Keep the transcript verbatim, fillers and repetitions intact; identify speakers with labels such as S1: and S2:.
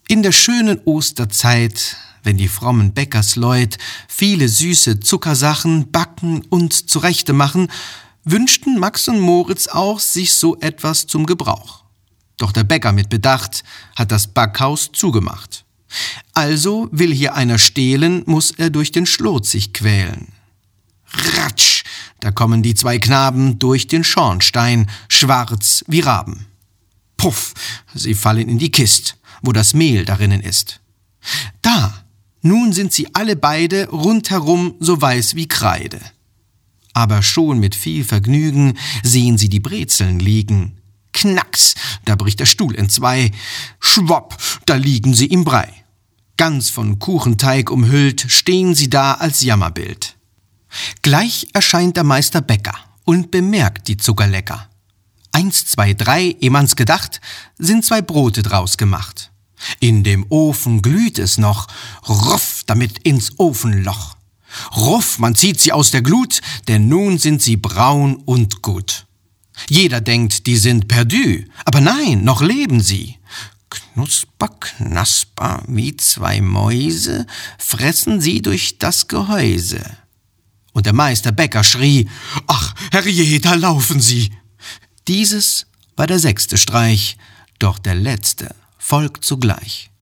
S1: In der schönen Osterzeit, wenn die frommen Bäckersleut viele süße Zuckersachen backen und zurechte machen, wünschten Max und Moritz auch sich so etwas zum Gebrauch. Doch der Bäcker mit Bedacht hat das Backhaus zugemacht. Also will hier einer stehlen, muss er durch den Schlot sich quälen. Ratsch, da kommen die zwei Knaben durch den Schornstein, schwarz wie Raben. Puff, sie fallen in die Kist, wo das Mehl darinnen ist. Da, nun sind sie alle beide rundherum so weiß wie Kreide. Aber schon mit viel Vergnügen sehen sie die Brezeln liegen. Knacks, da bricht der Stuhl entzwei. Schwopp, da liegen sie im Brei. Ganz von Kuchenteig umhüllt, stehen sie da als Jammerbild. Gleich erscheint der Meister Bäcker und bemerkt die Zuckerlecker. Eins, zwei, drei, eh man's gedacht, sind zwei Brote draus gemacht. In dem Ofen glüht es noch, ruff damit ins Ofenloch. Ruff, man zieht sie aus der Glut, denn nun sind sie braun und gut. Jeder denkt, die sind perdu, aber nein, noch leben sie. Knusper, knasper, wie zwei Mäuse, fressen sie durch das Gehäuse. Und der Meister Bäcker schrie, ach, herrje, da laufen sie. Dieses war der sechste Streich, doch der letzte folgt sogleich.